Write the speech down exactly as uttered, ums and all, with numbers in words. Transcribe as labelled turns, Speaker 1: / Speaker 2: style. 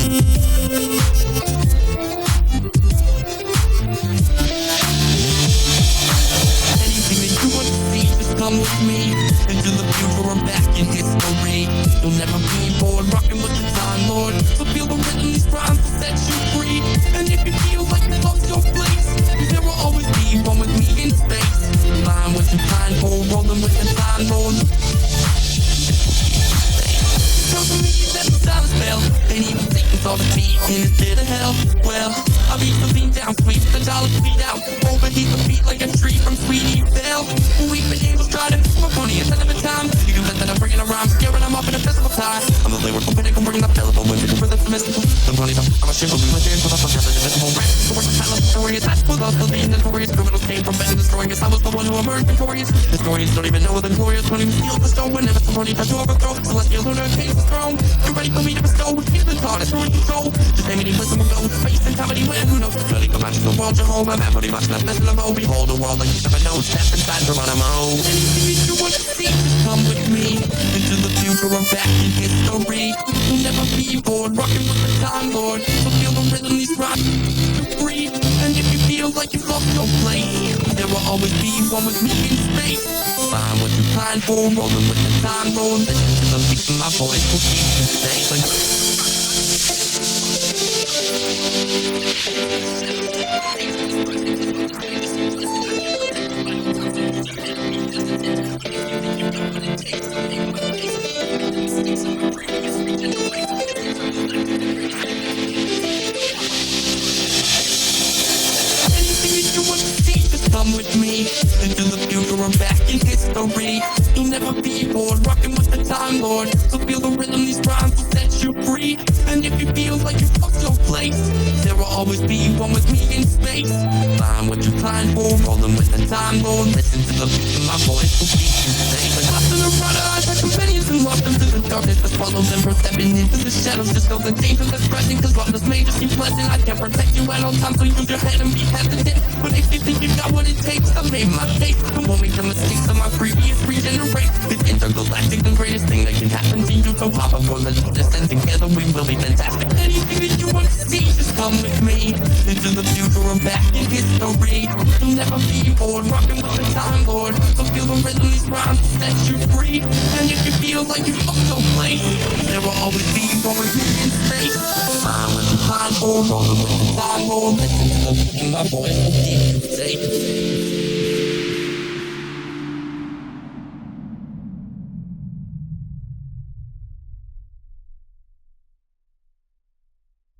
Speaker 1: Anything that you want to see, just come with me into the future or back in history. You'll never be bored, rocking with the time lord. So feel the rhythm, these rhymes will set you free. And if you feel like you lost your place, there will always be one with me in space. Flying with the time lord, rolling with the time lord. Tell me that the silence fell, and even Satan saw the beat in his pit of hell. Well, I'll be the lean down, sweep the dollar feet out, overheat the beat like a tree from Sweetie Belle. We've been able to try to my funny instead of a time. You can bet that I'm bringing a rhyme, scaring I'm off in a physical tie. I'm the lyrical pinnacle, bringing up pillable when you can rhythm the mystical. The funny stuff, I'm a shiver, my dance with a fuck, the invisible rap. The worst of the story is that was us, the lead notorious criminals came from Ben destroying us. I was the one who emerged victorious. Historians don't even know the glorious when he steals the stone whenever somebody tries to overthrow. Celestial lunar came the throne. You're ready for me to bestow. He's been taught it's through control. Just name any listen will go. Space and comedy when who knows? Really come out to the world, Jehovah. Man, pretty much not messing about. Behold the world like you never know. Step inside Geronimo. Anything you want to see, just come with me into the future or back in history. You'll never be bored, rocking with the time lord. So feel the rhythm, these rhymes to breathe. And if you feel like you've lost your place, there will always be one with me in space. Find what you pine for, rolling with the time lord. Listen to the beat of my voice will keep you safe. Come with me into the future or back in history. You'll never be bored, rocking with the time lord. So feel the rhythm, these rhymes will set you free. And if you feel like you fucked your place, there will always be one with me in space. Find what you climb for, rolling with the time lord. Listen to the beat of my voice will keep you safe. Like lost in the rudder, I had companions and lost them to the darkness that follows them from stepping into the shadows. Just know the danger that's present, cause what was made just seem pleasant. I can protect you at all times, so use your head and be hesitant. But if you think you got what it takes, I made my case. Don't want me the mistakes of my previous regenerate. This intergalactic, the greatest thing that can happen to you. So pop up on the distance, together we will be fantastic. Anything that you want to see, just come with me into the future or back in history. You'll never be bored, rocking with the time lord. So feel the rhythm, these rhymes will set you free. And if you feel like you fucked your place, there will always be one with me in space. Find what you climb for, rolling with the time lord. Listen to the beat of my voice will keep you safe.